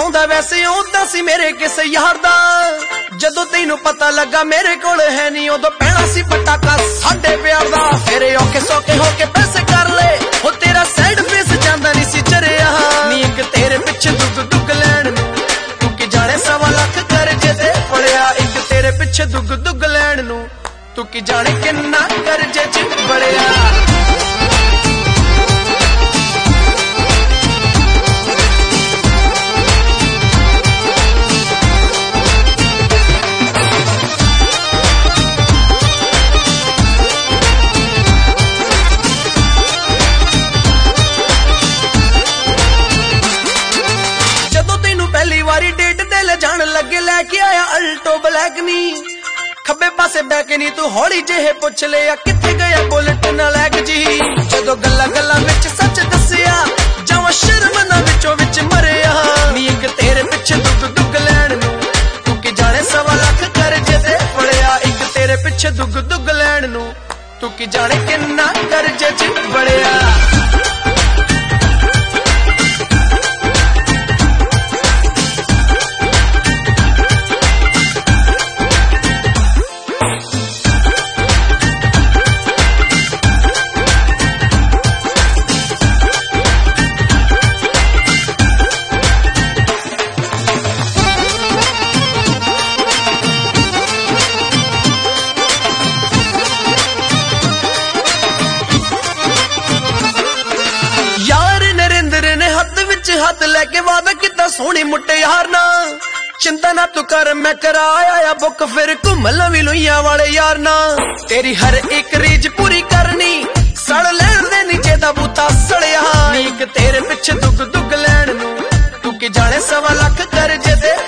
ਚਾਹੁੰਦਾ ਵੈਸੇ ਉਦਾਂ ਸੀ ਮੇਰੇ ਕਿਸੇ ਯਾਰ ਦਾ। ਜਦੋਂ ਤੈਨੂੰ ਪਤਾ ਲੱਗਾ ਮੇਰੇ ਕੋਲ ਹੈ ਨਹੀਂ, ਉਦੋਂ ਪੈਣਾ ਸੀ ਪਟਾਕਾ ਸਾਡੇ ਪਿਆਰ ਦਾ। ਫੇਰੇ ਔਖੇ ਸੌਖੇ ਹੋ ਕੇ ਪੈਸੇ ਕਰ ਲਏ, ਉਹ ਤੇਰਾ ਸੈਡ ਫੇਸ ਜਾਂਦਾ ਨਹੀਂ ਸੀ ਚਰਿਆ। ਨੀ ਇੱਕ ਤੇਰੇ ਪਿੱਛੇ ਦੁੱਗ ਲੈਣ ਨੂੰ ਤੂੰ ਕੀ ਜਾਣੇ 1.25 ਲੱਖ ਕਰਜ਼ੇ ਤੇ ਪੜਿਆ। ਇੱਕ ਤੇਰੇ ਪਿੱਛੇ ਦੁੱਗ ਲੈਣ ਨੂੰ ਤੂੰ ਕੀ ਜਾਣੇ ਕਿੰਨਾ ਕਰਜ਼ੇ ਚ ਬੜਿਆ। ਪਹਿਲੀ ਵਾਰੀ ਡੇਟ ਤੇ ਲੈ ਜਾਣ ਲੱਗੇ, ਲੈ ਕੇ ਆਇਆ ਅਲਟੋ ਬਲੈਕ ਨੀ। ਖੱਬੇ ਪਾਸੇ ਬਹਿ ਕੇ ਨੀ ਤੂੰ ਹੌਲੀ ਜਿਹੇ ਪੁੱਛ ਲਿਆ ਕਿੱਥੇ ਗਿਆ ਬੁਲਟ ਨਾਲੈਕ ਜੀ। ਜਦੋਂ ਗੱਲਾਂ ਵਿੱਚ ਸੱਚ ਦੱਸਿਆ, ਜਾਵਾਂ ਸ਼ਰਮ ਨਾ ਵਿੱਚੋਂ ਵਿੱਚ ਮਰਿਆ। ਨੀ ਇੱਕ ਤੇਰੇ ਪਿੱਛੇ ਦੁੱਗ ਲੈਣ ਨੂੰ ਤੂੰ ਕੀ ਜਾਣੇ 1.25 ਲੱਖ ਕਰਜ਼ੇ ਤੇ ਫੜਿਆ। ਇੱਕ ਤੇਰੇ ਪਿੱਛੇ ਦੁੱਗ ਲੈਣ ਨੂੰ ਤੂੰ ਕੀ ਜਾਣੇ ਕਿੰਨਾ ਕਰਜ਼ੇ ਚ ਬੜਿਆ। ਹੱਥ ਲੈ ਕੇ ਵਾਦਾ ਕੀਤਾ ਸੋਹਣੀ ਮੁਟਿਆਰ ਨਾ, ਚਿੰਤਾ ਨਾ ਤੂੰ ਕਰ ਮੈਂ ਕਰਾਇਆ ਬੁੱਕ, ਫਿਰ ਘੁੰਮ ਲਵੀ ਲੁਈਆਂ ਵਾਲੇ ਯਾਰ ਨਾ। ਤੇਰੀ ਹਰ ਇੱਕ ਰੀਝ ਪੂਰੀ ਕਰਨੀ, ਸੜ ਲੈਣ ਦੇ ਨੀਚੇ ਦਾ ਬੂਤਾ ਸੜਿਆ। ਨੀ ਇੱਕ ਤੇਰੇ ਪਿੱਛੇ ਦੁੱਗ ਲੈਣ ਨੂੰ ਤੂੰ ਕੀ ਜਾਣੇ 1.25 ਲੱਖ ਕਰਜ਼ੇ ਤੇ